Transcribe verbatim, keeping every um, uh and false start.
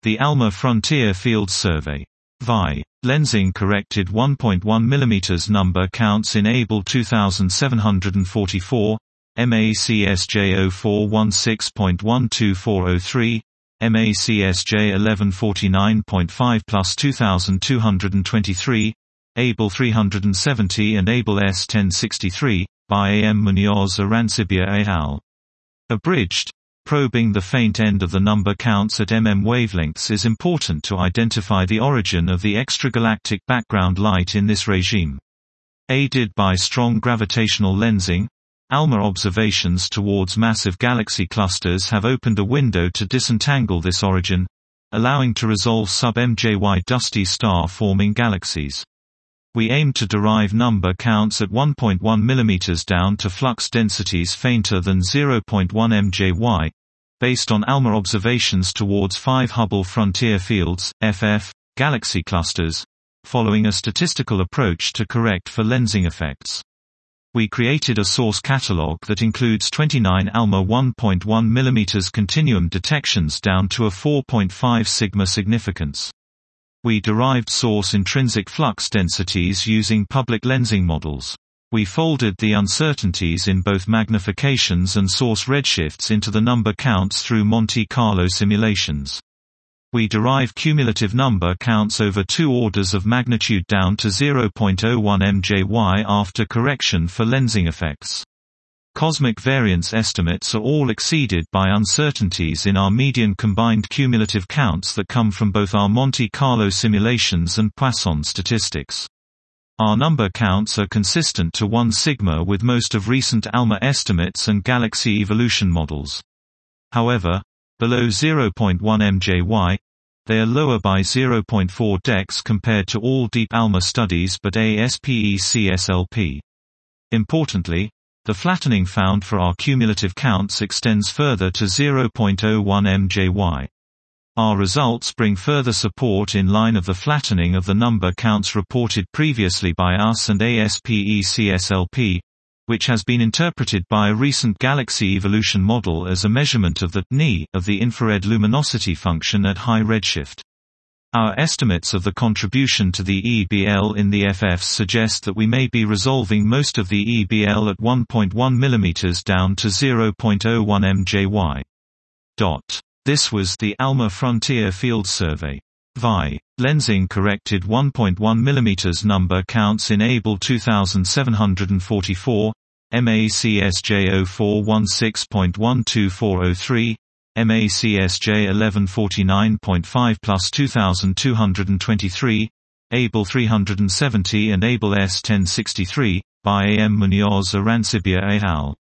The ALMA Frontier Field Survey. V I. Lensing corrected one point one millimeter number counts in Able two thousand seven hundred forty-four, M A C S J zero four one six point one two four zero three, M A C S J eleven forty-nine point five plus two thousand two hundred twenty-three, Able three hundred seventy and Able S ten sixty-three, by A M Munoz Arancibia et al. Abridged. Probing the faint end of the number counts at mm wavelengths is important to identify the origin of the extragalactic background light in this regime. Aided by strong gravitational lensing, ALMA observations towards massive galaxy clusters have opened a window to disentangle this origin, allowing to resolve sub-M J Y dusty star-forming galaxies. We aim to derive number counts at one point one millimeter down to flux densities fainter than zero point one M J Y, based on ALMA observations towards five Hubble Frontier Fields, F F, galaxy clusters, following a statistical approach to correct for lensing effects. We created a source catalog that includes twenty-nine ALMA one point one millimeter continuum detections down to a four point five sigma significance. We derived source intrinsic flux densities using public lensing models. We folded the uncertainties in both magnifications and source redshifts into the number counts through Monte Carlo simulations. We derive cumulative number counts over two orders of magnitude down to zero point zero one M J Y after correction for lensing effects. Cosmic variance estimates are all exceeded by uncertainties in our median combined cumulative counts that come from both our Monte Carlo simulations and Poisson statistics. Our number counts are consistent to one sigma with most of recent ALMA estimates and galaxy evolution models. However, below zero point one M J Y, they are lower by zero point four dex compared to all deep ALMA studies but A S P E C S L P. Importantly, the flattening found for our cumulative counts extends further to zero point zero one M J Y. Our results bring further support in line of the flattening of the number counts reported previously by us and A S P E C S L P, which has been interpreted by a recent galaxy evolution model as a measurement of the N I of the infrared luminosity function at high redshift. Our estimates of the contribution to the E B L in the F Fs suggest that we may be resolving most of the E B L at one point one millimeter down to zero point zero one M J Y. This was the ALMA Frontier Field Survey. V I. Lensing corrected one point one millimeter number counts in Able two thousand seven hundred forty-four, M A C S J zero four one six point one two four zero three, M A C S J eleven forty-nine point five plus two thousand two hundred twenty-three, Able three hundred seventy and Able S ten sixty-three, by A M Munoz Arancibia et al.